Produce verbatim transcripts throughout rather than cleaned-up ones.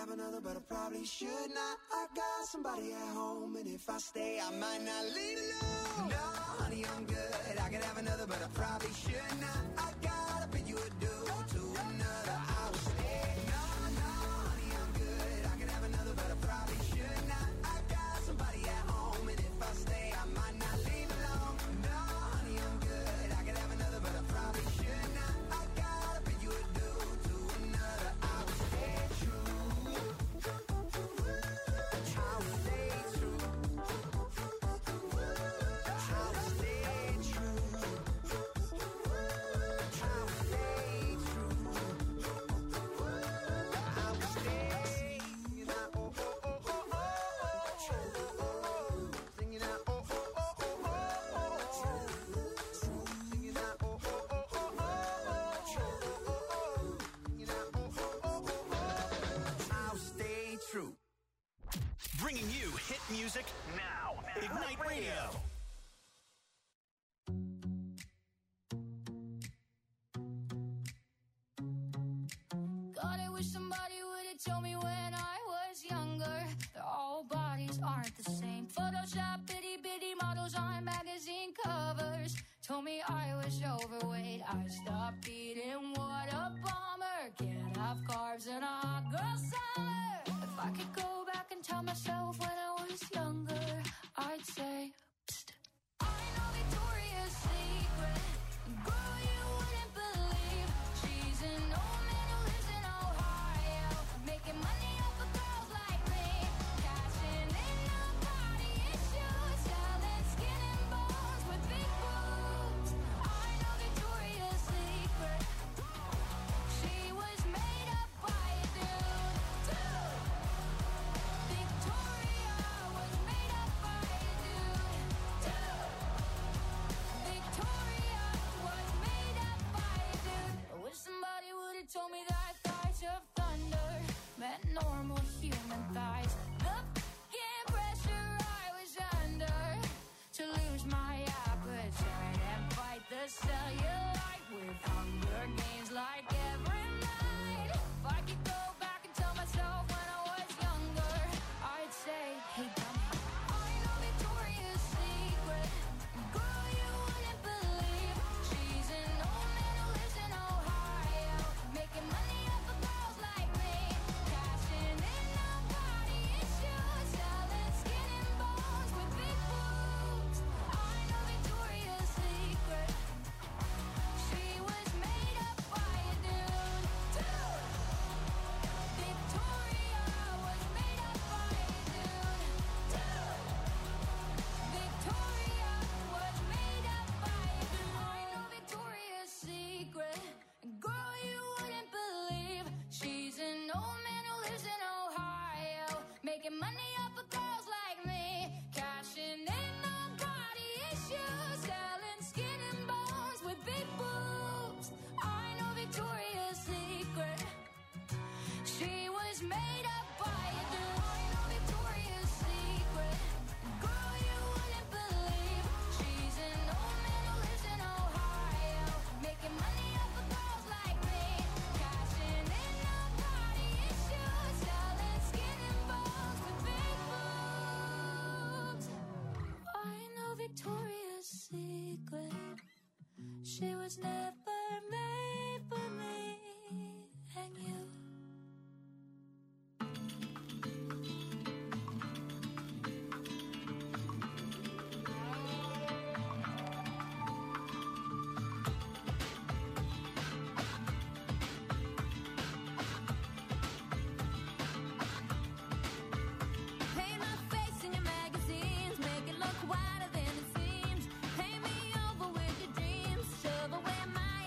have another, but I probably should not. I got somebody at home, and if I stay, I might not leave alone. No, honey, I'm good. I could have another, but I probably should not. I gotta pay you a due to another. I will stay. No, no, honey, I'm good. I could have another, but I probably should not. I got somebody at home, and if I stay, I might not leave alone. No, honey, I'm good. I could have another, but I probably should not. I gotta pay you a due to another. I will stay true. I will stay true. I will stay true. I will stay true. I will stay. Singing out, oh, oh, oh, oh, oh, oh. Singing out, oh, oh, oh, oh, oh, oh. Singing out, oh, oh, oh, oh, oh, oh. Singing out, oh, oh, oh, oh, oh. I'll stay true. Bringing you hit music now. Ignite Radio. God, I wish somebody would have told me when I was younger that all bodies aren't the same. Photoshop itty bitty models on magazine covers told me I was overweight. I stopped eating, what a bummer. Can't have carbs in a hot girl summer. If I could go back and tell myself when I was younger, I'd say, psst. I know Victoria's Secret, girl, you wouldn't believe. She's an old man who lives in Ohio, making money off of girls like me, cashing in on body issues, selling skin and bones with big boobs. I know Victoria's Secret. She was made up by a dude, dude. Victoria was made up by a dude, dude. Victoria was made up by a dude. I wish somebody would have told me that thighs of thunder meant normal human thighs. The f***ing pressure I was under to lose my appetite and fight the cellulite with Hunger Games like every night. If I could go back and tell myself when I was younger, I'd say, hey, dummy, I know Victoria's Secret, girl, you wouldn't believe. She's an old man who lives in Ohio, making money off of girls like me, cashing in on body issues, selling skin and bones with big boobs. I know Victoria's Secret. She was made up by a dude, dude. Victoria was made up by a dude, dude. Victoria was made up by a dude. I know Victoria's Secret, girl, you wouldn't believe. She's an old man who lives in Ohio, making money off of girls like me, cashing in on body issues, selling skin and bones with big boobs. I know Victoria's Secret. She was made up by a dude. I know Victoria's Secret. Girl, you wouldn't believe. She's an old man who lives in Ohio, making money off of girls like me, cashing in on body issues, selling skin and bones with big boobs. I know Victoria's Secret. She was never made for me and you. Paint my face in your magazines, make it look wider than it seems. Paint me over with your dreams, shove away my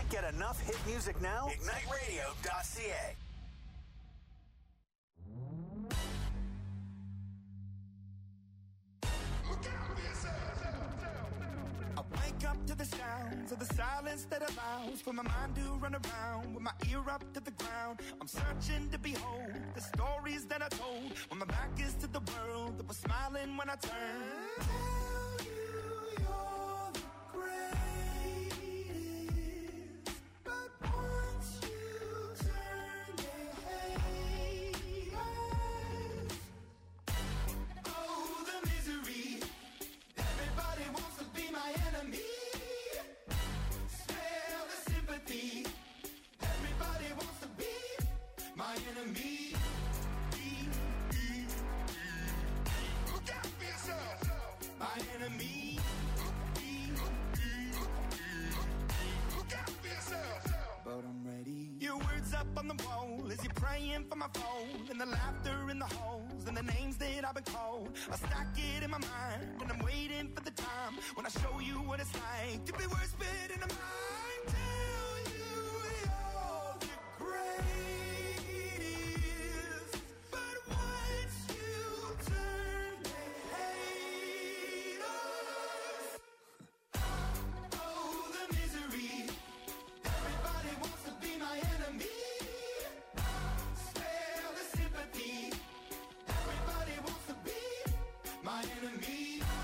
Can't get enough hit music now? ignite radio dot c a. I wake up to the sounds of the silence that allows for my mind to run around with my ear up to the ground. I'm searching to behold the stories that I told when my back is to the world that was smiling when I turned. Tell you you're the greatest, but once you turn, they hate us. Oh, the misery. Everybody wants to be my enemy. Smell the sympathy. Everybody wants to be my enemy. Look out for yourself. My enemy. Look out for yourself. But I'm ready. Your words up on the wall as you're praying for my phone, and the laughter in the halls and the names that I've been called. I stack it in my mind and I'm waiting for the time when I show you what it's like to be worse fit in a mind. Tell you you're the greatest, but once you turn, they hate us. Oh, the misery. Everybody wants to be my enemy. Spare the sympathy. Everybody wants to be my enemy.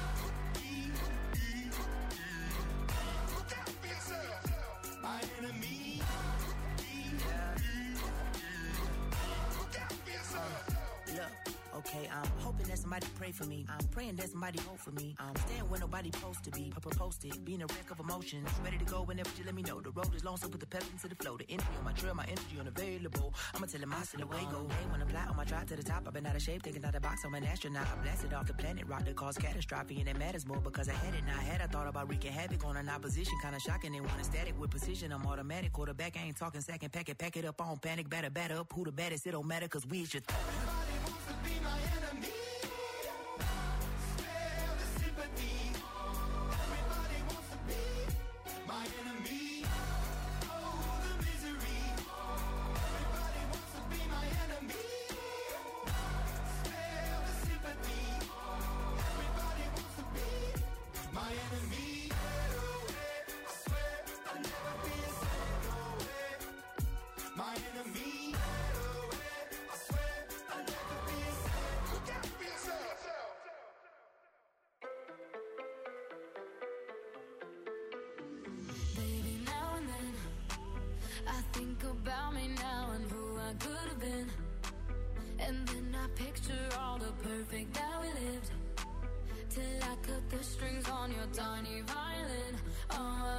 Look out for yourself. My enemy. Look out for yourself. Look, okay, I'm hoping that somebody pray for me. I'm praying that somebody hope for me. I'm staying where nobody supposed to be. Papa posted, being a wreck of emotions. Ready to go whenever you let me know. The road is long, so put the pep into the flow. The energy on my trail, my energy unavailable. I'ma tell him I still away go. Hey, when I'm fly on my drive to the top, I've been out of shape, taking out the box. I'm an astronaut. I blasted off the planet, rock that caused catastrophe, and it matters more because I had it. Now I had I thought about wreaking havoc on an opposition, kinda shocking. They want static with precision. I'm automatic, quarterback. I ain't talking second, pack it, pack it up on panic, batter, batter up. Who the baddest? It don't matter, cause we should. Everybody wants to be my enemy. Spare the sympathy. Everybody wants to be my enemy. Oh, the misery. Everybody wants to be my enemy. Spare the sympathy. Everybody wants to be my enemy. I swear I'll never be a saint. No way. My enemy. I swear I'll never be a saint. Look out for yourself. Baby, now and then I think about me now and who I could have been. And then I picture all the perfect that we lived, till I cut the strings on your tiny violin. Oh,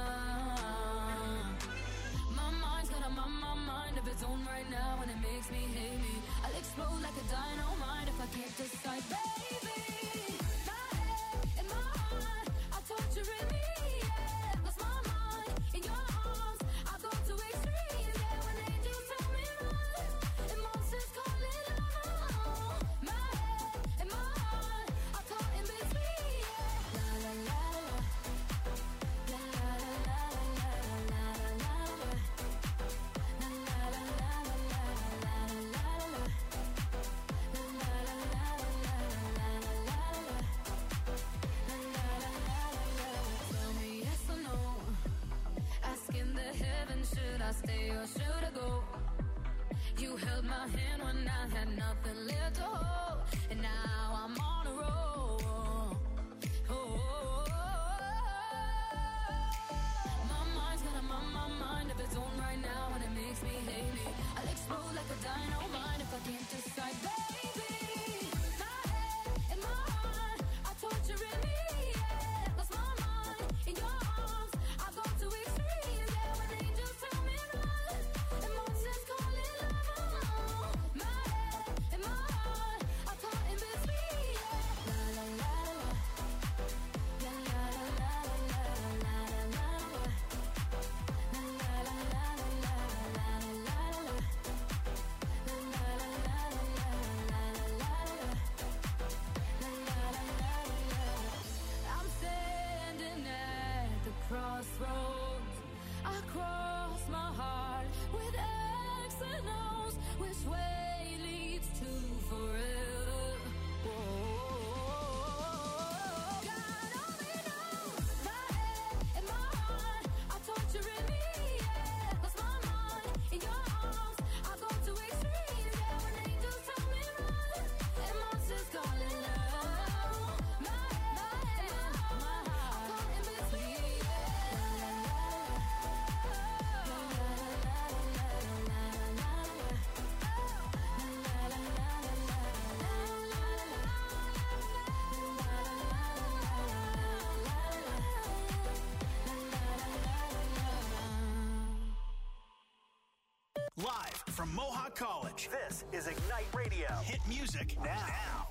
my mind's got a my, my mind of its own right now, and it makes me hate me. I'll explode like a dynamite if I can't decide, baby. My head and my heart are torturing me. Yeah, lost my mind in your arms. I go to extremes. Yeah, when angels tell me run, and monsters call it love. My head and my heart are caught in between. Yeah, la la la la, la la la la la la la. La la la la la la la la la. La la la la la la la la. La la la la la. Tell me yes or no. Asking the heavens, should I stay or should I go? You held my hand when I had nothing left to hold, and now I'm on a roll. Oh, my mind's got a my, my mind of its own right now, and it makes me hate me. I'll explode like a dynamite if I can't decide, baby. My head and my heart are torturing me. Yeah, lost my mind in your arms. I go to extremes. Yeah, when angels tell me run, and monsters call it love. My head and my heart are caught in from Mohawk College. This is Ignite Radio. Hit music now.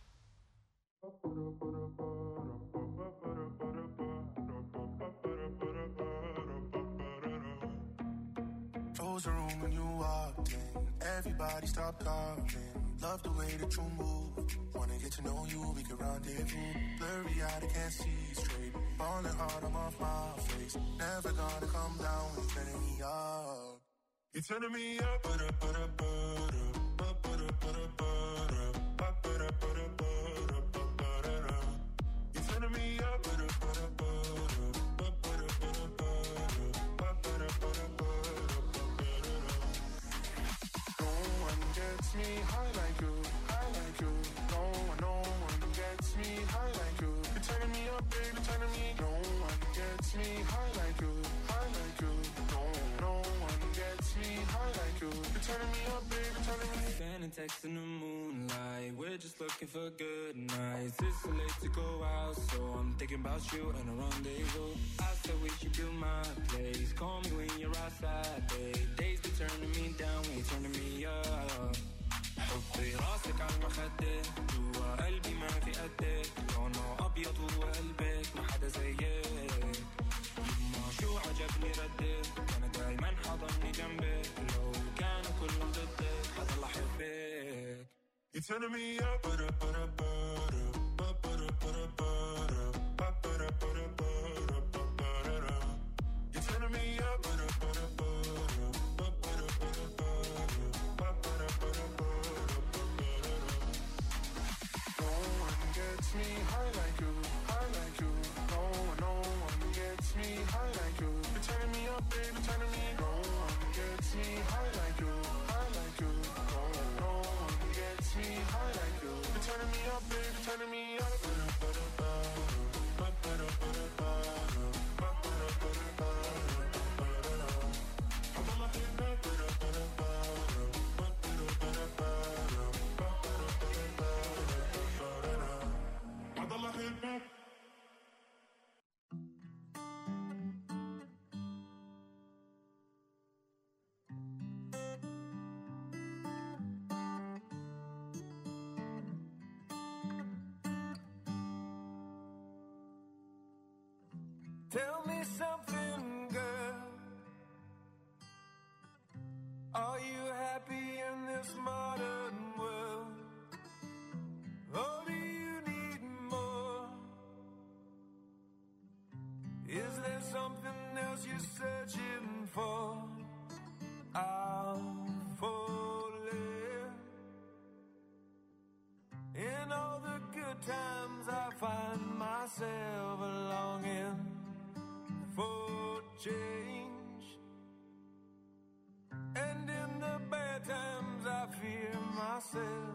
Close the room when you walked in. Everybody stop talking. Love the way that you move. Wanna get to know you, we can rendezvous. Blurry eyed, I can't see straight. Falling hard, I'm off my face. Never gonna come down, you're turning me up. You're turning me up, but up, but up, but up, but up, but up, but up, but up, but up, but up, but up. You're turning me up, but up, but up, but up, but up, but up, but up, but up. No one gets me high like you, high like you. No one, no one gets me high like you. You're turning me up, baby, turning me. No one gets me high like you, high like you. No, no one gets me high like you. You're turning me up, baby, turning me. Sending texts in the moonlight. We're just looking for good nights. It's so late to go out, so I'm thinking about you and a rendezvous. I said we should do my place. Call me when you're outside, babe. Days be turning me down when you're turning me up. حطي راسك على المخدة جوا قلبي ما في قدك لونه أبيض وقلبك ما حدا زيك يما شو عجبني ردك أنا دايما حضني جنبك لو كانوا كلهم ضدك حضل أحبك. You're turning me up, but up, but up, but up, but up, but up, but up, but up, but up, but up, but up. You're turning me up, but up, but up, but up, but up, but up, but up, but up, but up. No one gets me high like you, high like you. No one, no one gets me high like you. You're turning me up, baby, turning me. No one gets me high like you, high like you. No one, no one gets me high like you. You're turning me up, baby, turning me up. Tell me something, girl. Are you happy in this modern world? Or do you need more? Is there something else you're searching for? I'll falling. In all the good times I find myself longing for change, and in the bad times I fear myself.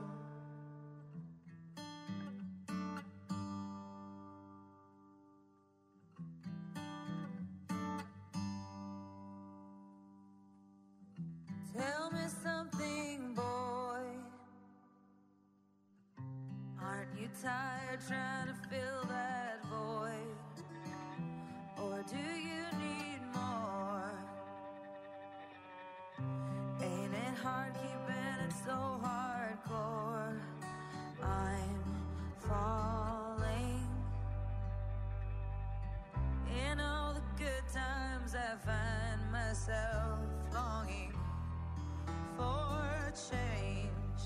Tell me something, boy. Aren't you tired trying to fill that void? Or do you need more? Ain't it hard keeping it so hardcore? I'm falling. In all the good times I find myself longing for change,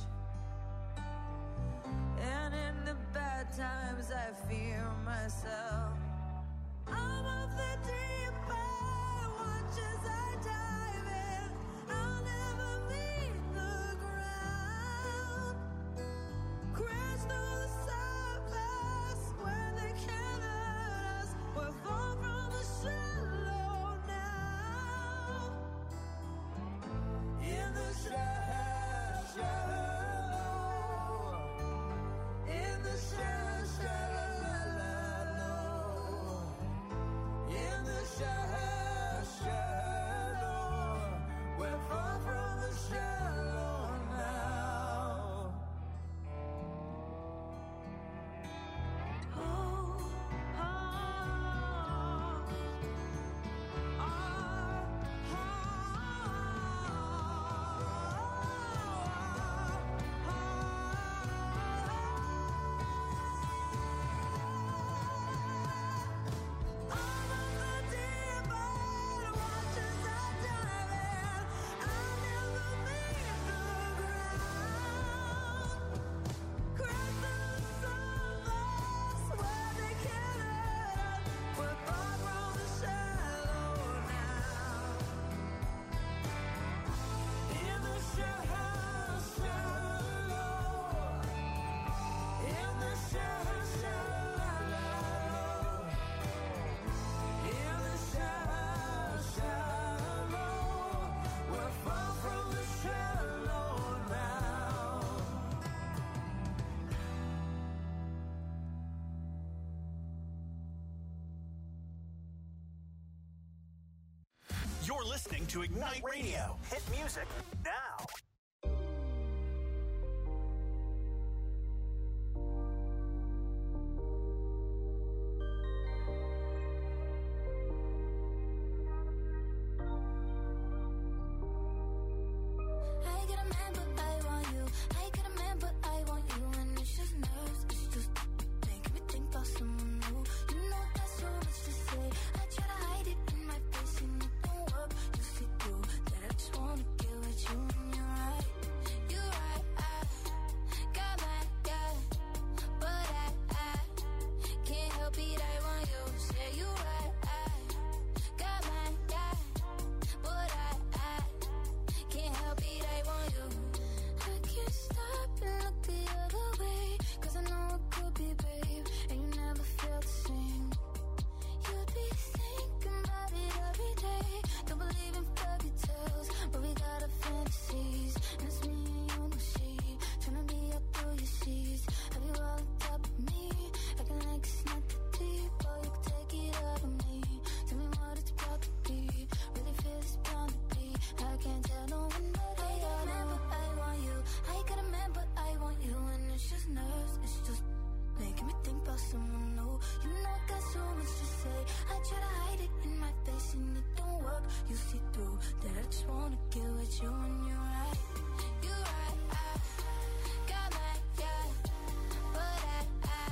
and in the bad times I fear myself. I'm of the deep end, watch as I dive in. I'll never meet the ground. Crash through the surface where they can't hurt us. We're far from the shallow now. In the shallow, shallow. In the shallow, shallow. In the listening to Ignite Radio. Hit music now. I get a man, but I want you. I get a man, but I want you. And it's just nerves. It's just making me think about someone new. You know that's so much to say. I try to hide it in my face and it don't work. You see through that I just wanna get with you and you're right. You're right. I got my guy, but I, I can't help it. I want you. Say you right. I got my guy, but I, I can't help it. I want you. I can't stop and look the other way, 'cause I know it could be, babe, and you never felt the same. You'd be thinking about it every day. Don't believe in fairy tales, but we got our fantasies. And it's me and you, no she. Tryna be up through your seas. Have you all on top of me? Acting like it's not that deep. Oh, you can take it out of me. Tell me what it's about to be. Really feel it's bound to be. I can't tell no one that I got a man, but I want you. I got a man, but I want you. And it's just nerves. It's just making me think about someone new. You know I got so much to say. I try to hide it in my face and it don't work. You see through that I just wanna get with you and you're right. You're right. I got my guy, but I,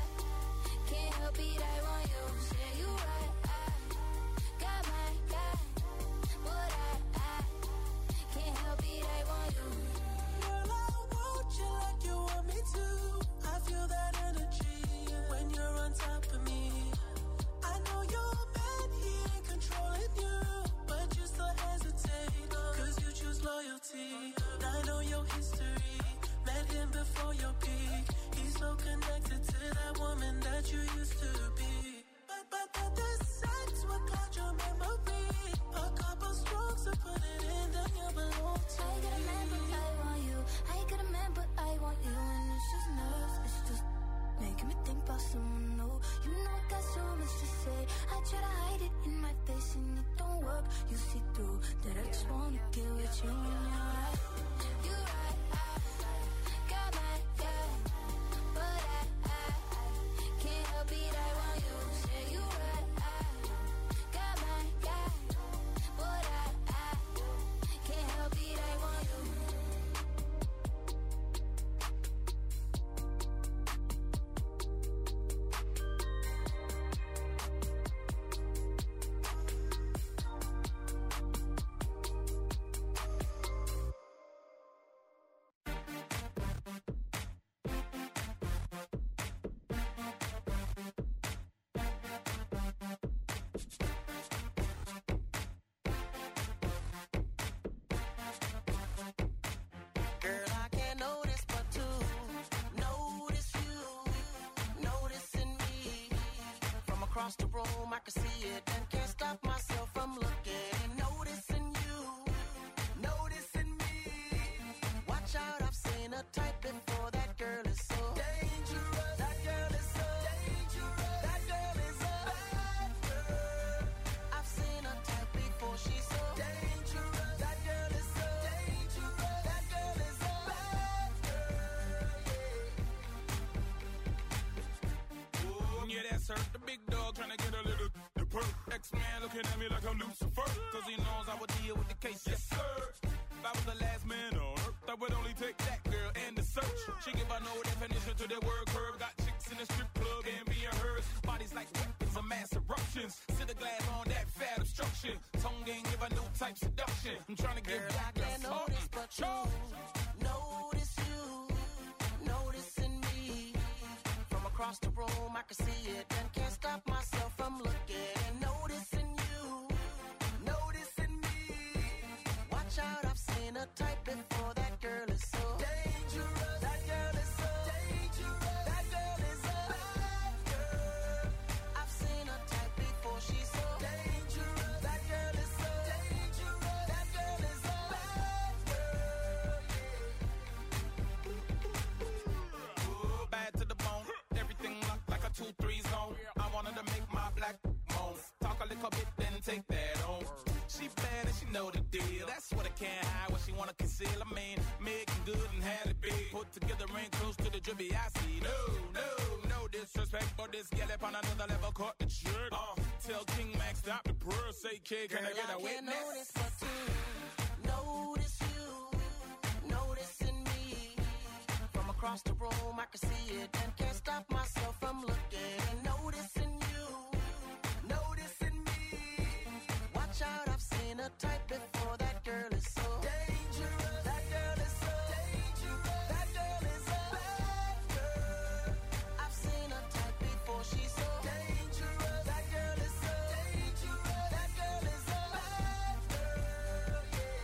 I can't help it. I want you. Say you right. I got my guy, but I, I can't help it. I want you. Girl, I want you like you want me to. I feel that energy when you're on top of me. I know you're mad, he ain't controlling you, but you still hesitate, 'cause you choose loyalty. I know your history, met him before your peak. He's so connected to that woman that you used to be. But, but, but the sex will cloud your memory. A couple strokes to put it in, then you belong to I got a man, but me. I want you. I got a man, but I want you. And it's just nerves. It's just making me think about someone new. You know I got so much to say. I try to hide it in my face and it don't work. You see through that I just wanna get with you and you're right. You're right. I got my guy, but I, I can't help it. I want you. Say you right. I got my guy, but I, I can't help it. I want you. Girl, I can't notice but to notice you, noticing me. From across the room, I can see it and can't stop myself from looking. Noticing you, noticing me. Watch out, I've seen a type before. That girl is so dangerous. That girl is so dangerous. That girl is a bad girl. I've seen a type before. She's so dangerous. That girl is so dangerous. That girl is a bad girl. Ooh, yeah, that's her. The big dog trying to get a little the perk. X-Man looking at me like I'm Lucifer, 'cause he knows I would deal with the case. Yes, sir. If I was the last man on earth, I would only take that girl and the search. She give her no definition to the word curve. Got chicks in the strip club and being hers. Bodies like weapons of mass eruptions. Sit a glass on that fat obstruction. Tongue game give her new type seduction. I'm trying to give Girl, back I can't notice but you. Notice you, noticing me. From across the room, I can see it and can't stop myself from looking. Noticing you, noticing me. Watch out, I've seen a type before. That girl is so dangerous. That girl is so dangerous. That girl is a bad girl. I've seen a type before. She's so dangerous. That girl is so dangerous. That girl is a bad girl. Ooh, bad to the bone. Everything locked like a two three zone. I wanted to make my black moan. Talk a little bit, then take that on. she bad and she know the deal. That's what I can't hide, what she wanna conceal. I mean, making good and had it big. Put together ain't close to the drippy I see. No, no, no disrespect, but this gal up on another level caught the trick. Uh, tell King Max stop the purr, say kid, can Girl, I get a I can't witness? notice but to notice you, noticing me. From across the room, I can see it and can't stop myself from looking and noticing you, noticing me. Watch out, I've seen a type before. That girl is so dangerous. That girl is so dangerous. That girl is a bad girl. I've seen a type before. She's so dangerous. That girl is so dangerous. That girl is a bad girl.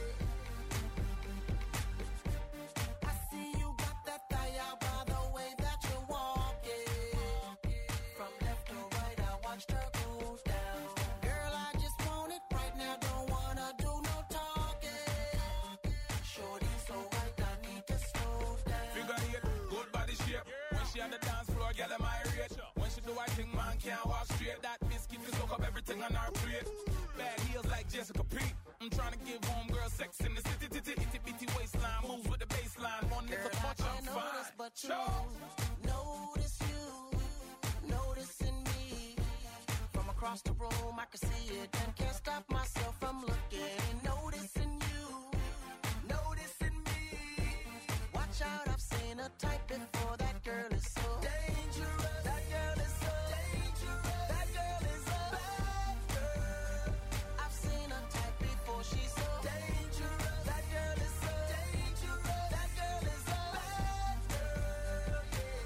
Yeah. I see you got that thigh out by the way that you're walking. From left to right, I watched her move down. Girl, I just want it right now. Don't wanna do no talking. Shorty so right, I need to slow down. Figure eight, good body shape. When she on the dance floor, girl, am I rate. When she do I think man can't walk straight. That biscuit can soak up everything on her plate. Bad heels like Jessica Pete. I'm trying to give homegirl sex in the city, titty, itty bitty waistline. Moves with the baseline. One little Girl, I touch, I'm can't notice fine. but you, Sure. notice you, noticing me. From across the room, I can see it and can't stop myself from looking. Noticing you, noticing me. Watch out, I've seen a type before. That girl is so dangerous. That girl is so dangerous. That girl is a bad girl. I've seen a type before. She's so dangerous. That girl is so dangerous. That girl is a bad girl.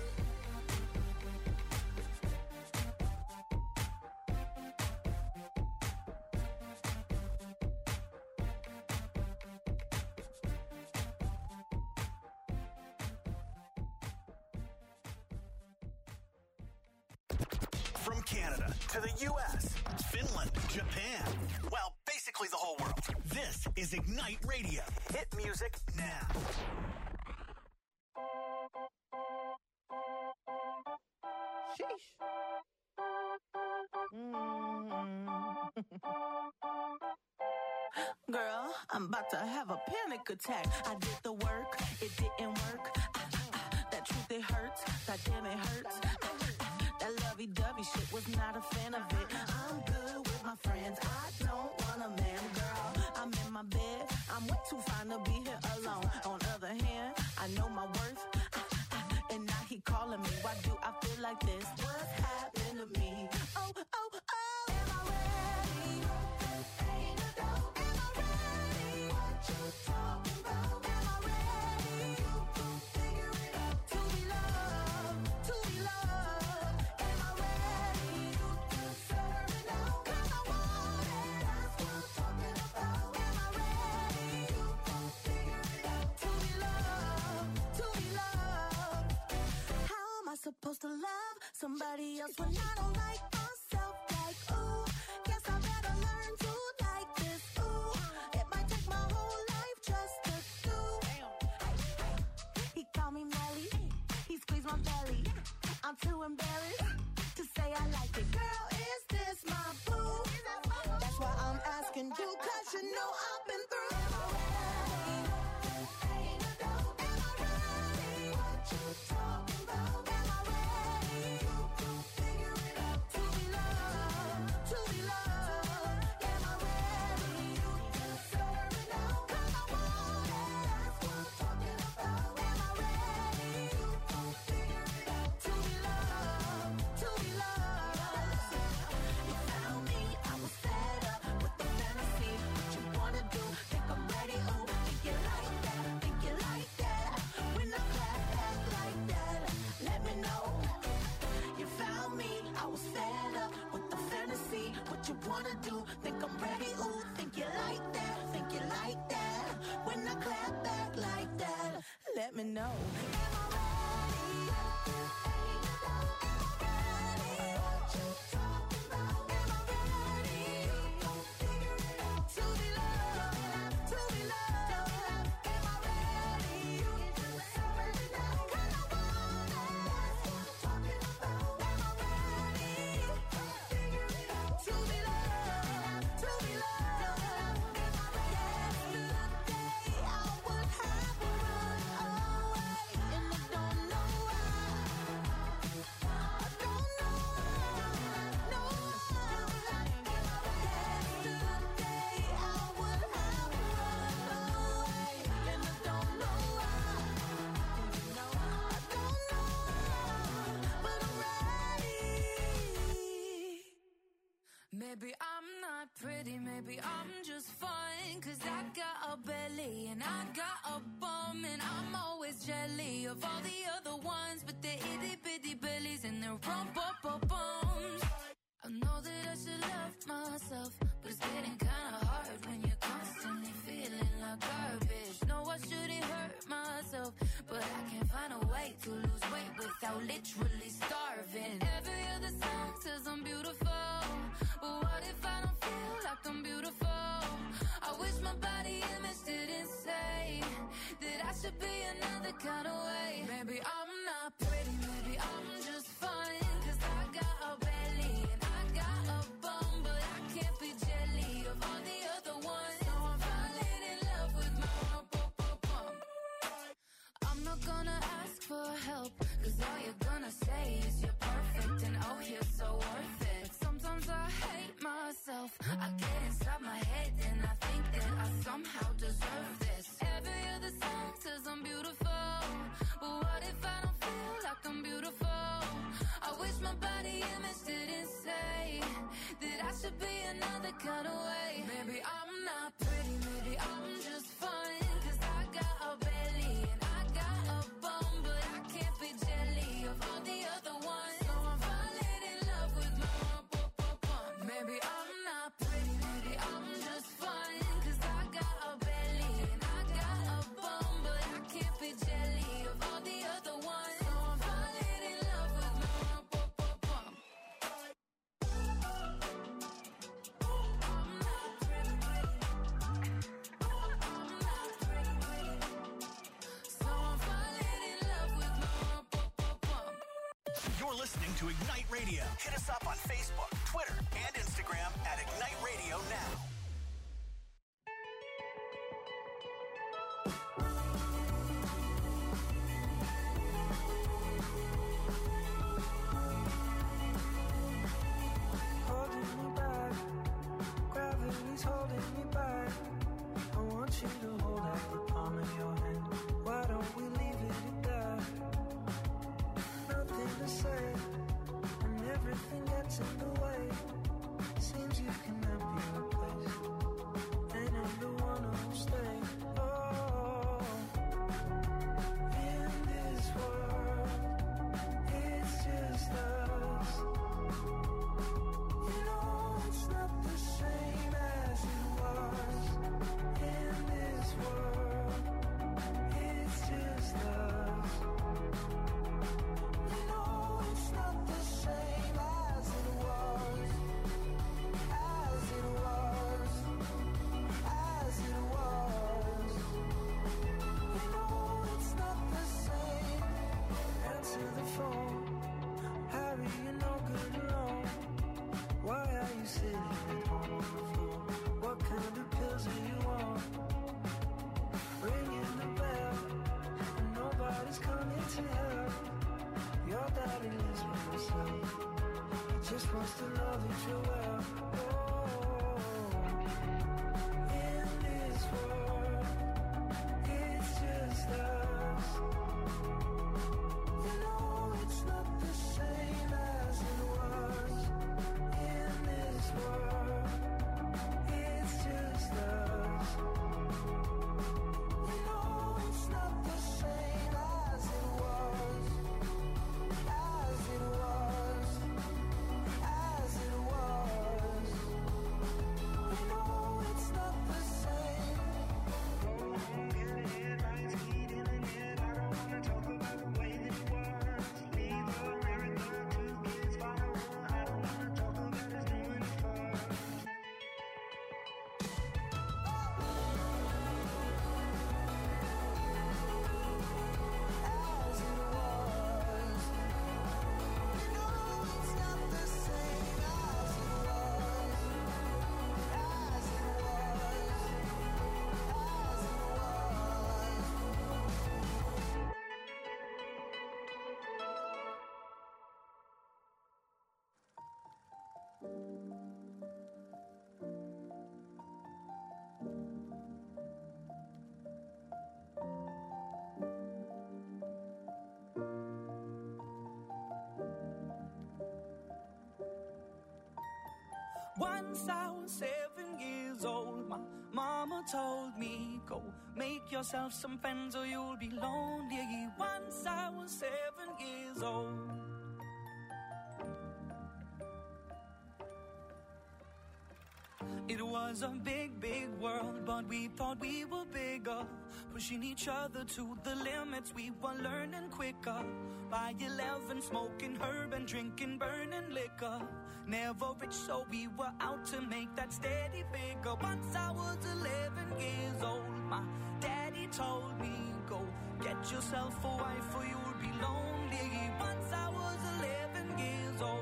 From Canada to the U S, Finland, Japan, well, basically the whole world. This is Ignite Radio. Hit music now. Sheesh. Girl, I'm about to have a panic attack. I did the work, it didn't work. Ah, ah, ah, that truth, it hurts. That damn, it hurts. Ah, ah, ah, that lovey-dovey shit, was not a fan of it. I'm good with my friends. I don't want a man, girl. I'm in my bed. I'm way too fine to be here alone. On the other hand, I know my worth. Ah, ah, ah, and now he calling me. Why do I feel like this? What's happened to me? Oh, oh, oh. Am I ready? Ain't a doubt. Am I ready? What you talking about? Am I ready? You gon' figure it out. To be loved, to be loved. Am I ready? You deserve it now. 'Cause I want it. That's what I'm talking about. Am I ready? You gon' figure it out. To be loved, to be loved. How am I supposed to love somebody else when I don't like myself? Like, ooh, guess I better learn to like this. Ooh, it might take my whole life just to do. He called me Melly, he squeezed my belly. I'm too embarrassed to say I like it. Girl, is this my boo? That's why I'm asking you, 'cause you know I've been through. Am I ready? Ain't a doubt. Am I ready? What you talking about? Am I ready? You gon' figure it out. To be loved, to be loved. Am I ready? You deserve it now. 'Cause I want it. That's what I'm talking about. Am I ready? You gon' figure it out. To be loved, to be loved. You found me, I was fed up with the fantasy. What you wanna do? Think I'm ready? Ooh, think you like that? Think you like that? When I clap back like that, let me know. You found me, I was fed up with the fantasy. What you wanna do? Think I'm ready? Ooh, think you like that? Think you like that? When I clap back like that, let me know. Am I ready? Ain't a doubt. Am I ready? What you talking about? Am I ready? You gon' figure it out. To be loved, to be loved. Am I ready? You deserve it now. 'Cause I want it. That's what I'm talking about. Am I ready? Figure it out. To be loved, Maybe I'm not pretty, maybe I'm just fine. Cause I got a belly and I got a bum. And I'm always jelly of all the other ones. But they're itty bitty bellies and they're rump up up bums. I know that I should love myself, but it's getting kinda hard when you're constantly feeling like garbage. No, I shouldn't hurt myself, but I can't find a way to lose weight without literally starving. Every other song says I'm beautiful, but what if I don't feel like I'm beautiful? I wish my body image didn't say that I should be another kind of way. Maybe I'm not pretty, maybe I'm just fine. Cause I got a belly and I got a bum, but I can't be jelly of all the other ones. So I'm falling in love with my bum. I'm not gonna ask for help, cause all you're gonna say is you're perfect and oh, you're so worth it. But sometimes I hate myself, I get inside my head and I think that I somehow deserve this. Every other song says I'm beautiful, but what if I don't feel like I'm beautiful? I wish my body image didn't say that I should be another kind of way. Maybe I'm not pretty, maybe I'm just fine. Cause I got a belly and I got a bum, but I can't be jelly of all the other ones. So I'm falling in love with my bum. Maybe I'm not pretty, maybe I'm just fine. Cause I got a belly and I got a bum, but I can't be jelly of all the other ones. So I'm falling in love with my bum. You're listening to Ignite Radio. Hit us up on Facebook, Twitter, and Instagram at Ignite Radio Now. Holding me back, gravity's holding me back. I want you to hold out the palm of your hand. Why don't we leave it at that? Nothing to say, and everything gets in the way. Seems you cannot be replaced, and I'm the one who'll stay. Oh, in this world, it's just us. You know it's not the same as it was. In this world, it's just us. You know it's not the same as it was. As it was. As it was. You know it's not the same. Answer the phone. Harry, you're no good alone. Why are you sitting at home on the floor? What kind of pills are you on? Ringing the bell, and nobody's coming to help. Your daddy lives by himself. He just wants to know that you're well. Oh, in this world, it's just us. You know it's not the same as it was. In this world, it's just us. You know it's not the same as it was. As it was. As it was. Once I was seven years old, my mama told me, go make yourself some friends or you'll be lonely. Once I was seven years old. It was a big, big world, but we thought we were bigger, pushing each other to the limits. We were learning quicker. By eleven, smoking herb and drinking burning liquor. Never rich, so we were out to make that steady figure. Once I was eleven years old, my daddy told me, go get yourself a wife or you'll be lonely. Once I was eleven years old.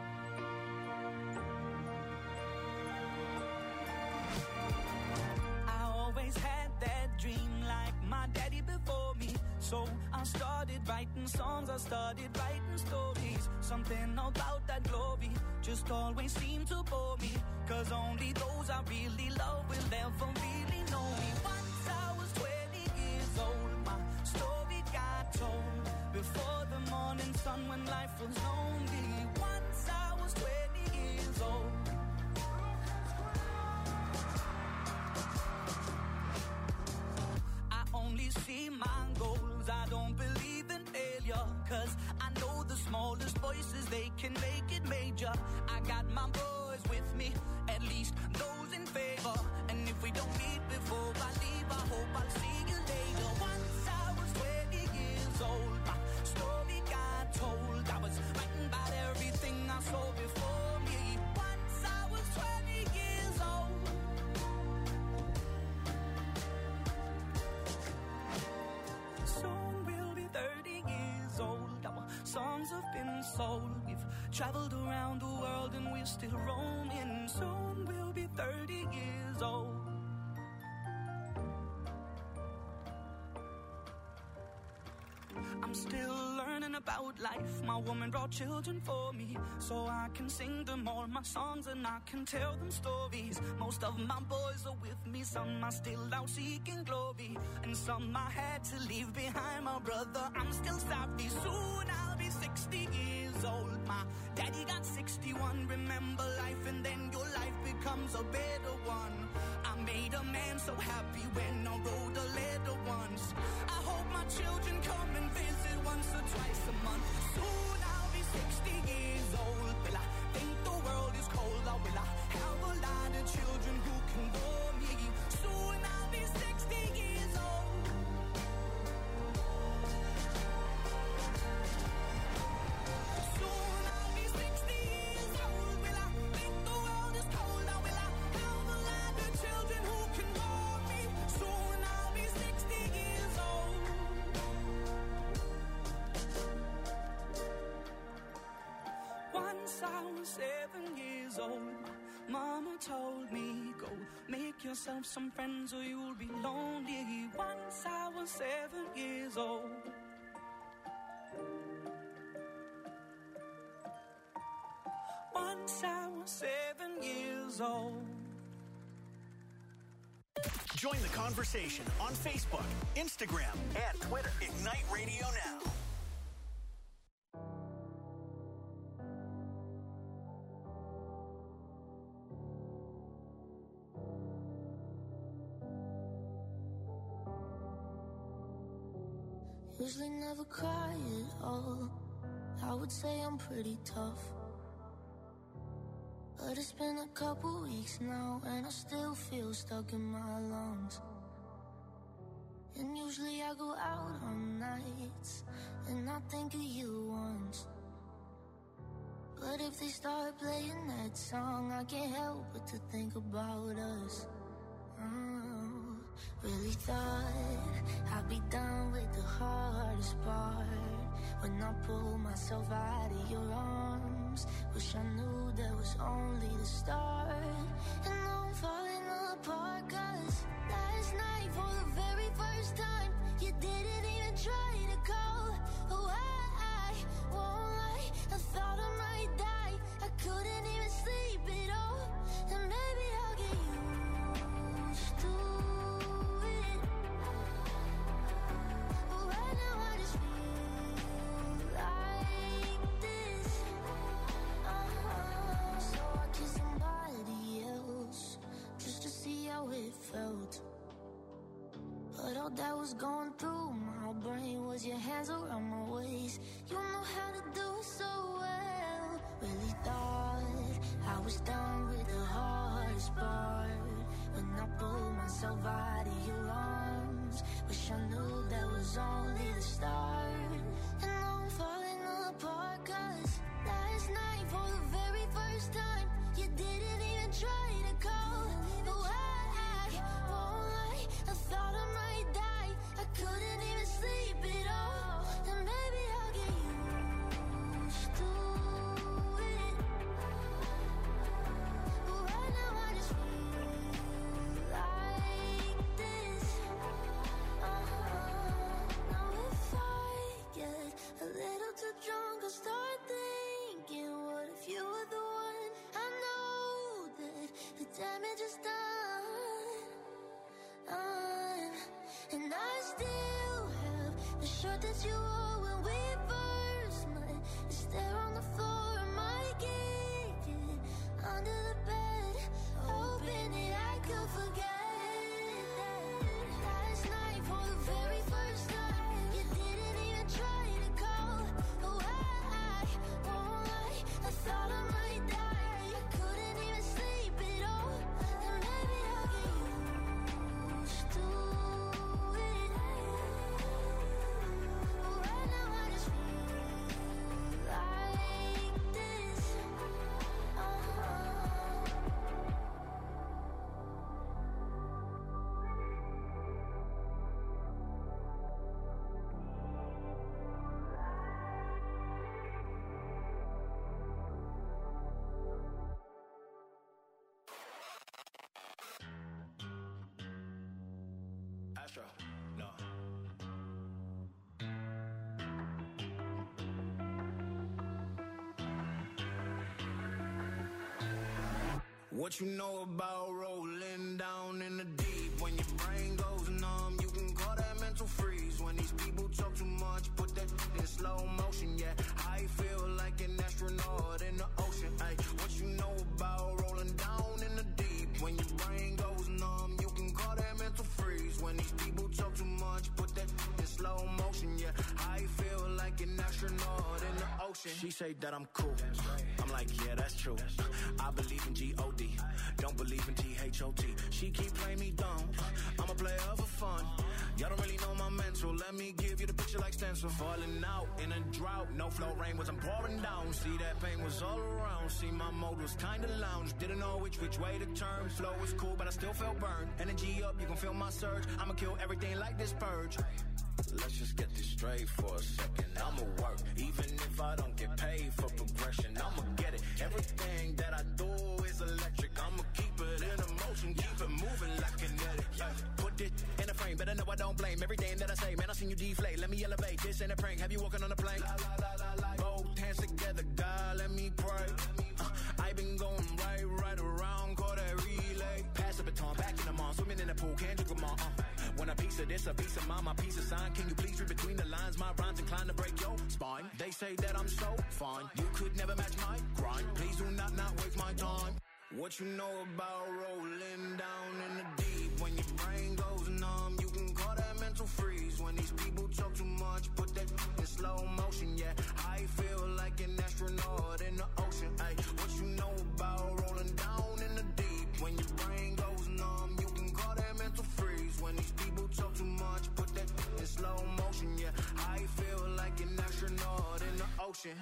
Had that dream like my daddy before me. So I started writing songs, I started writing stories. Something about that glory just always seemed to bore me. Cause only those I really love will ever really know me. Once I was twenty years old, my story got told. Before the morning sun when life was lonely. Once I was twenty years old. Only see my goals, I don't believe in failure. Cause I know the smallest voices, they can make it major. I got my boys with me, at least those in favor. And if we don't meet before I leave, I hope I'll see you later. Once I was twenty years old, my story got told. I was writing about everything I saw before me. Once I was twenty years old. Soon we'll be thirty years old. Our songs have been sold. We've traveled around the world and we're still roaming. Soon we'll be thirty years old. I'm still learning about life. My woman brought children for me, so I can sing them all my songs and I can tell them stories. Most of my boys are with me, some are still out seeking glory, and some I had to leave behind. My brother, I'm still sorry. Soon I'll be sixty years old. My daddy got sixty-one. Remember life and then your life becomes a better one. I made a man so happy when I wrote a letter once. I hope my children come and visit once or twice a month. Soon I'll be sixty years old. Will I think the world is cold, or will I have a lot of children who can bore me? Soon I'll be sixty years old. Soon I'll be sixty years old. Will I think the world is cold, or will I have a lot of children who can bore me? Soon I'll be sixty years old. Once I was seven years old, mama told me, go make yourself some friends or you'll be lonely. Once I was seven years old. Once I was seven years old. Join the conversation on Facebook, Instagram, and Twitter. Ignite Radio Now. Usually never cry at all. I would say I'm pretty tough, but it's been a couple weeks now and I still feel stuck in my lungs. And usually I go out on nights and I think of you once, but if they start playing that song, I can't help but to think about us. Oh, really thought I'd be done with the hardest part when I pulled myself out of your arms. Wish I knew that was only the start. And now I'm falling apart, cause last night for the very first time you didn't even try to call. Oh, I, I won't lie, I thought I might die. I couldn't even sleep at all. And maybe I'll get used to it, but right now I just feel like this. Uh-huh. So I kiss somebody felt that was going through my brain was your hands around my waist. You know how to do it so well. Really thought I was done with the hardest part. When I pulled myself out of your arms, wish I knew that was only the start. And now I'm falling apart, cause last night for the very first time, you didn't even try to call. No, I, I won't lie, I thought I might die. I couldn't even sleep at all. And maybe I'll get used to it. But right now I just feel like this. Uh-huh. Now if I get a little too drunk, I'll start thinking, what if you were the one? I know that the damage is done, done. And I still have the shirt that you wore when we first met. It's there on the floor, I might kick it under the bed, hoping that I could forget that last night for the very first time, you didn't even try to call. Oh, I, I won't lie, I thought I might die. I couldn't even sleep at all. And maybe I'll get used to it. But right now I just feel like this. Uh-huh. Astro, no. What you know about rolling down in the deep? When your brain goes numb, you can call that mental freeze. When these people talk too much, put that in slow motion, yeah. I feel like an astronaut in the ocean, ay. What you know about rolling down in the deep? When your brain goes numb, you can call that mental freeze. When these people talk too much, put that in slow motion, yeah. I feel like an astronaut in the ocean. She say that I'm cool. I'm like, yeah, that's true. I believe in G O D. Don't believe in T H O T. She keep playing me dumb. I'm a player for fun. Y'all don't really know my mental. Let me give you the picture like stencil. Falling out in a drought. No flow rain wasn't pouring down. See, that pain was all around. See, my mode was kinda lounge. Didn't know which which way to turn. Flow was cool, but I still felt burned. Energy up, you can feel my surge. I'ma kill everything like this purge. Let's just get this straight for a second. I'ma work, even if I don't get paid for progression. I'ma get it. Everything that I do is electric. I'ma keep it in motion, keep it moving like kinetic. Yeah. Put it in a frame, better know I don't blame everything that I say. Man, I seen you deflate. Let me elevate. This ain't a prank. Have you walking on a plane? La, la, la, la, la. Both hands together, God, let me pray. Uh, I been going right, right around, call that relay. Pass the baton, back in the mall, swimming in the pool, can't drink them all. Uh. When a piece of this, a piece of mine, my piece of sign. Can you please read between the lines? My rhymes inclined to break your spine. They say that I'm so fine. You could never match my grind. Please do not not waste my time. What you know about rolling down in the deep? When your brain goes numb, you can call that mental freeze. When these people talk too much, put that in slow motion, yeah. I feel like an astronaut in the ocean, ay. What you know about rolling down in the deep? When your brain goes numb, you can call that mental freeze. When these people talk too much, put that in slow motion, yeah. I feel like an astronaut in the ocean.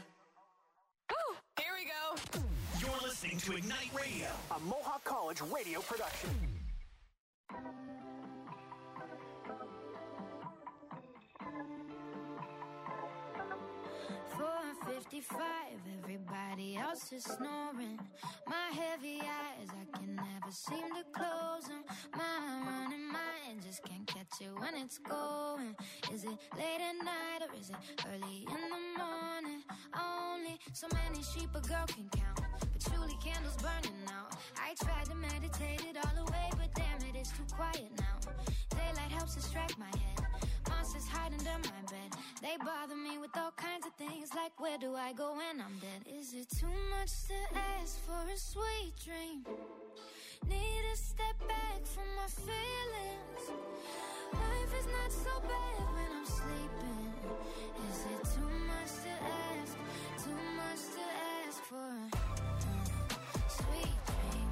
Woo! Here we go. You're listening to Ignite Radio, a Mohawk College radio production. four fifty-five, everybody else is snoring. My heavy eyes, I can never seem to close them. My running mind just can't catch it when it's going. Is it late at night or is it early in the morning? Only so many sheep a girl can count, patchouli candles burning out. I tried to meditate it all away, but damn it, it's too quiet now. Daylight helps distract my head. Monsters hide under my bed. They bother me with all kinds of things, like where do I go when I'm dead? Is it too much to ask for a sweet dream? Need to step back from my feelings. Life is not so bad when I'm sleeping. Is it too much to ask? Too much to ask for a uh, sweet dream?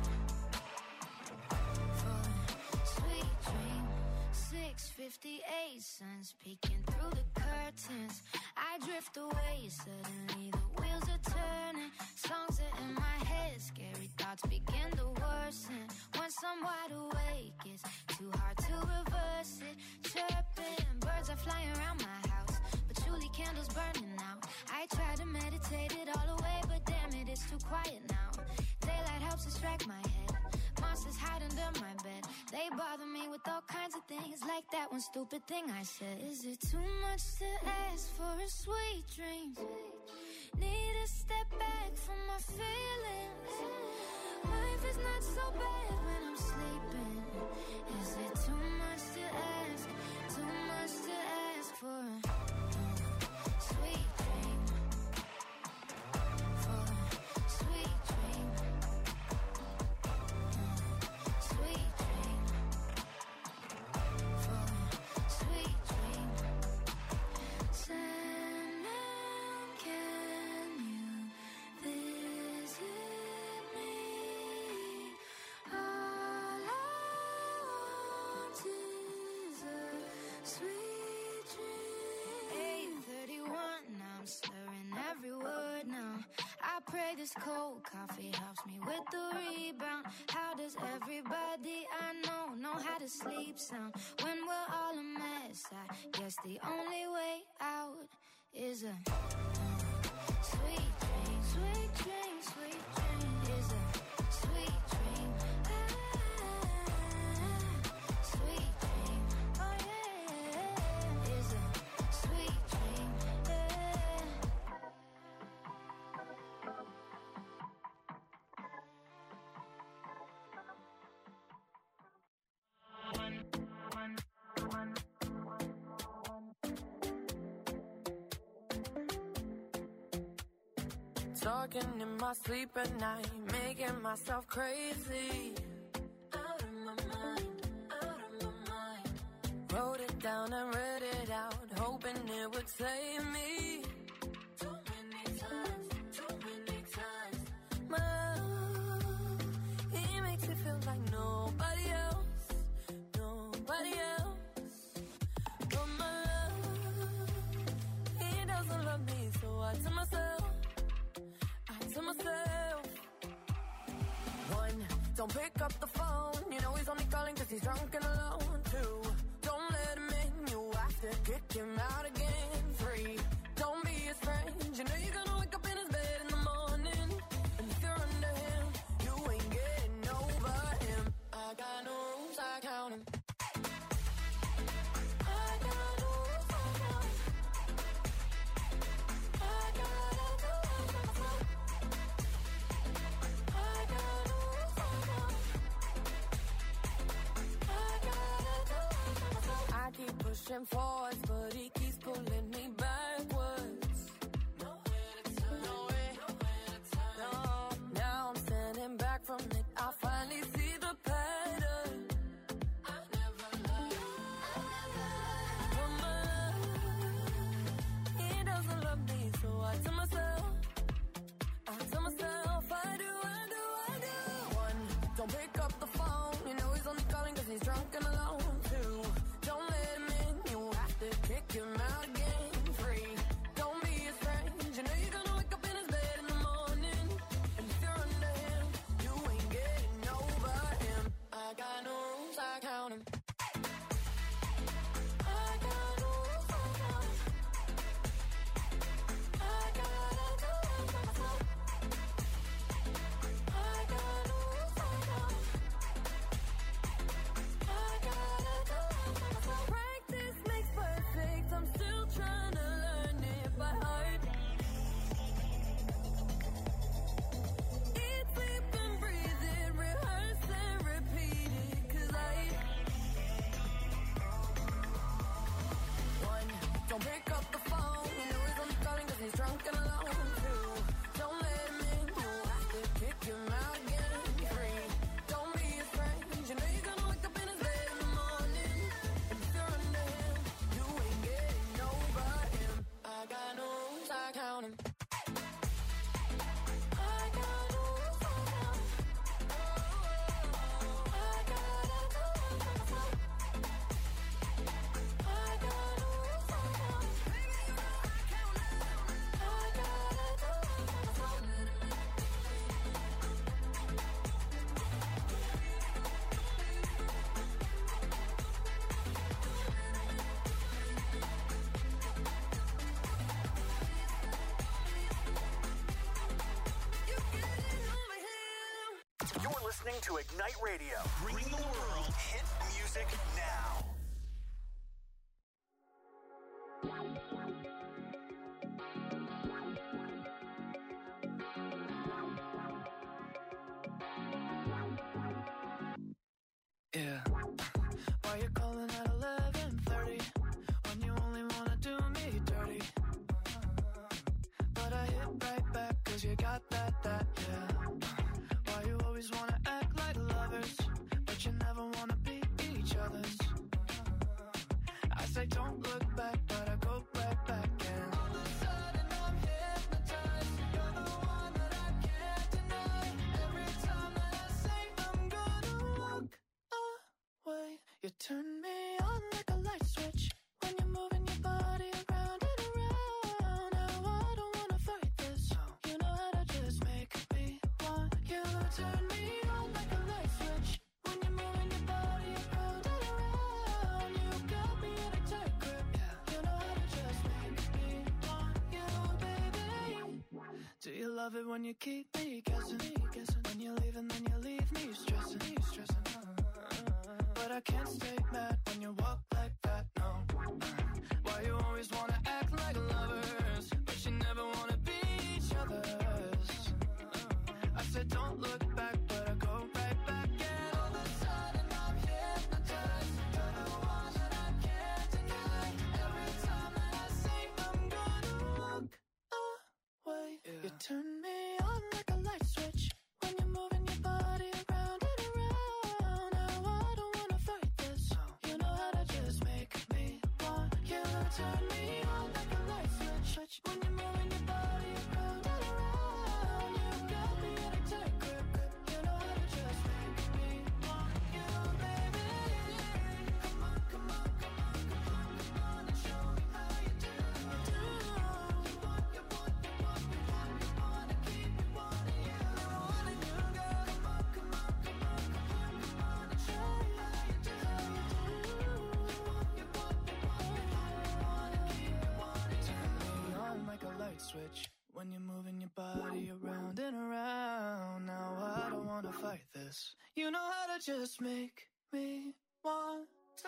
For a sweet dream. six fifty-eight, sun's peeking through the curtains. I drift away, suddenly the wheels are turning. Songs are in my head, scary thoughts begin to worsen. Once I'm wide awake, it's too hard to reverse it. Chirping, birds are flying around my house, but truly candles burning out. I try to meditate it all away, but damn it, it's too quiet now. Daylight helps distract my head. Monsters hide under my bed. They bother me with all kinds of things, like that one stupid thing I said. Is it too much to ask for a sweet dream? Need to step back from my feelings. Life is not so bad when I'm sleeping. Is it too much to ask? Too much to ask for a uh, sweet dream? For a sweet dream. Sweet dream. For a sweet dream. Sandman, can you visit me? All I want is a sweet dream. eight thirty-one, now I'm slurring every word now. I pray this cold coffee helps me with the rebound. How does everybody I know know how to sleep sound when we're all a mess? I guess the only way out is a sweet dream, sweet dream, sweet dream. Is a sweet dream. Ah, sweet dream. Oh yeah, is a sweet dream. Yeah. Talking in my sleep at night, making myself crazy. Out of my mind, out of my mind. Wrote it down and read it out, hoping it would save me. Too many times, too many times. My love, he makes me feel like nobody else, nobody else. But my love, he doesn't love me, so I tell myself, to myself. One, don't pick up the phone. You know he's only calling cause he's drunk and alone. Two, don't let him in. You have to kick him out again. Three, don't be his friend. You know you're gonna wake up in his bed in the morning. And if you're under him, you ain't getting over him. I got no rules, I count him. I got no rules, I count him. I gotta do it myself. I keep pushing forwards, but he keeps pulling me backwards. Nowhere to turn, nowhere, nowhere to turn. No, now I'm standing back from it. I finally see the pattern. I never loved, I never loved. But my love, he doesn't love me, so I tell myself, I tell myself, I do, I do, I do. One, don't pick up the phone. You know he's only calling cause he's drunk and alone. Two, don't let him in. You have to kick him out again. Three, don't be his friend. You know you're gonna wake up in his bed in the morning. And if you're under him, you ain't getting over him. I got no rules, I count him. I got no rules, I count him. I gotta do it myself. I got no rules, I count him. I gotta listening to Ignite Radio, bringing the world hit music now. Yeah. Why you calling at eleven thirty when you only wanna do me dirty? But I hit right back cause you got that, that, yeah. Why you always wanna act like lovers, but you never wanna be each other's? I say don't look back, but I go right back and all of a sudden I'm hypnotized. You're the one that I can't deny. Every time that I say I'm gonna walk away, you turn me on like a light switch when you're moving your body around and around. Now I don't wanna fight this. You know how to just make me want you. Turn me on like a light switch when you're moving your body around and around. You got me in a tight grip. You know how to just make me want you, baby. Do you love it when you keep me guessing? When you leave and then you leave me stressing, stressing. But I can't stay mad when you walk like that, no. Why you always wanna act like lovers, but you never wanna be each other's? I said don't look back, but I go right back and all of a sudden I'm hypnotized. You're the one that I can't deny. Every time that I say I'm gonna walk away, you turn me on like a light switch when you're moving your body around and around. Now I don't wanna fight this. You know how to just make me want you. Turn me on like a light switch when you're moving your body around and around. You got me in a tight grip. You know how to just make me want you, baby. Come on, come on, come on, come on, come on and show me how you do. do. You want, you want, you want, you want, you wanna keep me wanting you. Wanting you, girl. Come on, come on, come on, come on, come on and show me how you do. You want, you want, you want, you want, you wanna keep me wanting you. Turn me on like a light switch when you're moving your body around and around. Now I don't wanna fight this. You know how to just make me want to.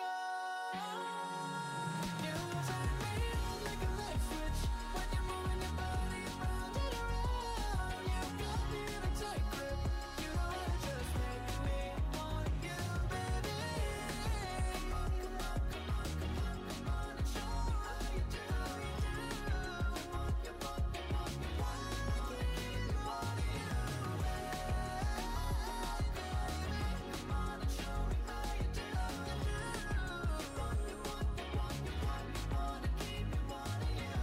You turn me on like a light switch when you're moving your body around and around. You got me in a tight grip. You know how to just make me want you, baby. Come on, come on, come on, come on, come on and show me how you do. You want, you want, you want, you want, you wanna keep me wanting you. Come on and show me how you do. You want, you want, you want, you want, you wanna keep me wanting you.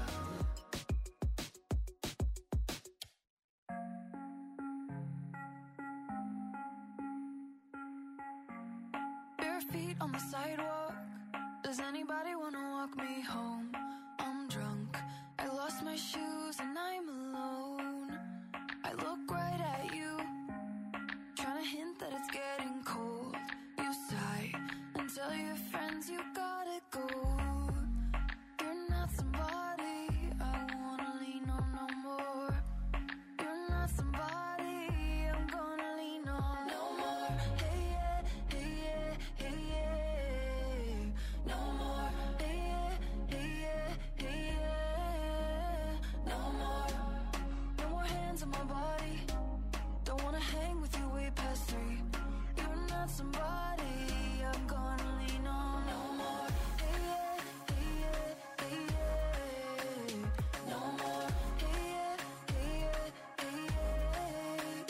Bare feet on the sidewalk. Does anybody wanna walk me home? I'm drunk. I lost my shoes and I'm alone. I look right at you, trying to hint that it's getting cold. You sigh and tell your friends you gotta go. You're not somebody I wanna lean on no more. You're not somebody I'm gonna lean on no more. Hey yeah, hey yeah, hey yeah. No more. Hey yeah, hey yeah, hey yeah. No more. No more hands on my body. Don't wanna hang with you way past three. You're not somebody I'm gonna lean on no more. Hey yeah, hey yeah, hey yeah. No more. Hey yeah, hey yeah, hey yeah.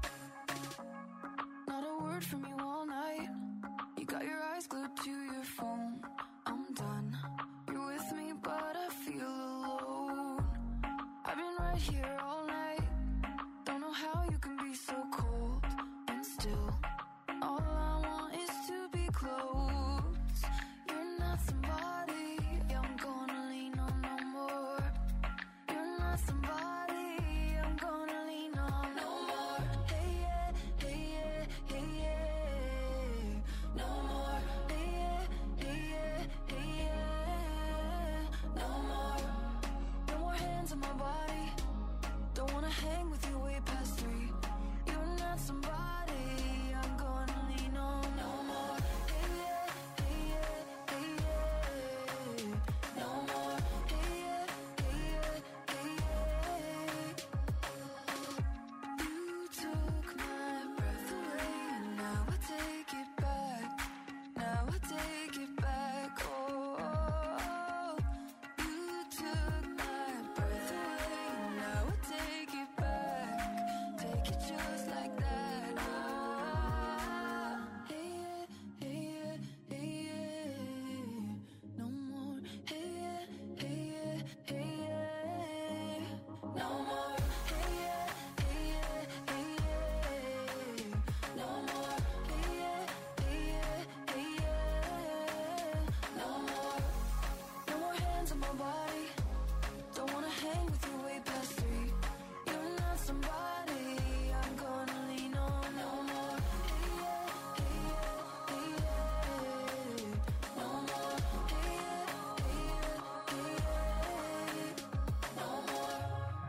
Not a word from you all night. You got your eyes glued to your phone. I'm done. You're with me, but I feel alone. I've been right here all night. Don't know how you can be so cold and still. All I want is to be close. You're not somebody I'm gonna lean on no more. You're not somebody I'm gonna lean on no more. Hey yeah, hey yeah, hey yeah. No more. Hey yeah, hey yeah, hey yeah. No more. No more hands on my body. you just like that. Ah, hey yeah, hey yeah, hey yeah. No more. Hey yeah, hey yeah, hey yeah. No more. Hey yeah, hey yeah, hey yeah. No more. Hey yeah, hey yeah, hey yeah. No more. No more hands on my body. Don't wanna hang with you way past three. You're not somebody I'm gonna lean on no more. Hey yeah, hey yeah, hey yeah. No more. Hey yeah, hey yeah, hey yeah. No more.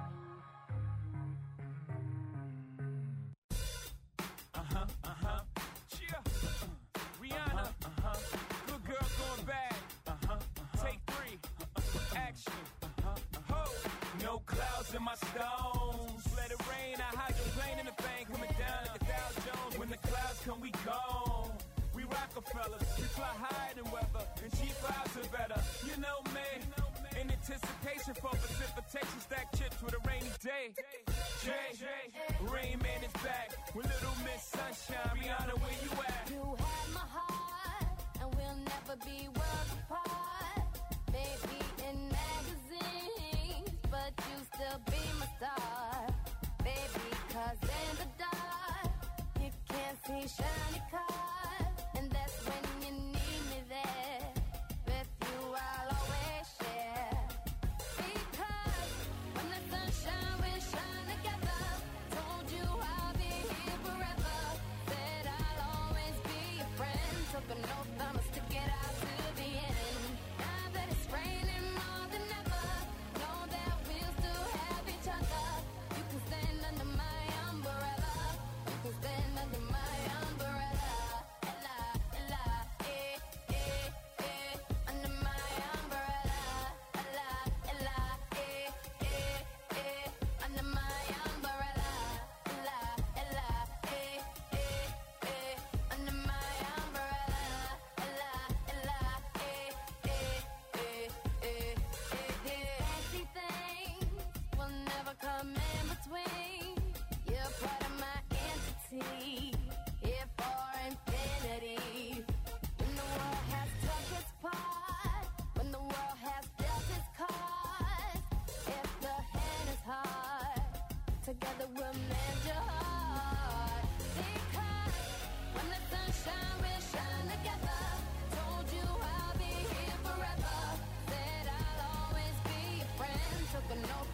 Uh-huh, uh-huh. Yeah. Rihanna. Uh-huh. Good girl going bad. Uh-huh, uh-huh. Take three. Action. Uh-huh, uh-huh. Ho. No clouds in my stones. Let it rain. I hydroplane in the thing. Coming down like the Dow Jones. When the clouds come, we gone. We Rockefellers. We fly higher than weather. And cheap vibes are better. You know me. In anticipation for precipitation. Stack chips with a rainy day. Jay, Rain Man is back with Little Miss Sunshine. Rihanna, where you at? You had my heart, and we'll never be worlds apart. Maybe in magazines, but you still be my star. Baby, 'cause in the dark, you can't see shiny cars. And that's when you need me there. With you, I'll always share. Because when the sunshine will shine together, told you I'll be here forever. Said I'll always be your friend. Took an oath, I'ma stick it out to the end. Now that it's raining more than ever, know that we'll still have each other. You can stand under my umbrella. You can stand under my umbrella. Ella, Ella, eh, eh, eh. Under my umbrella. Ella, Ella, eh, eh, eh. Under my umbrella. Ella, Ella, eh, eh, eh. Under my umbrella. Ella, Ella, eh, eh, eh, eh, eh, eh. Fancy things will never come in between. You're part of my entity, here for infinity. When the world has took its part, when the world has dealt its cards, if the hand is hard, together we'll mend your heart. Because when the sunshine will shine together, told you I'll be here forever. Said I'll always be your friend. Took an oath,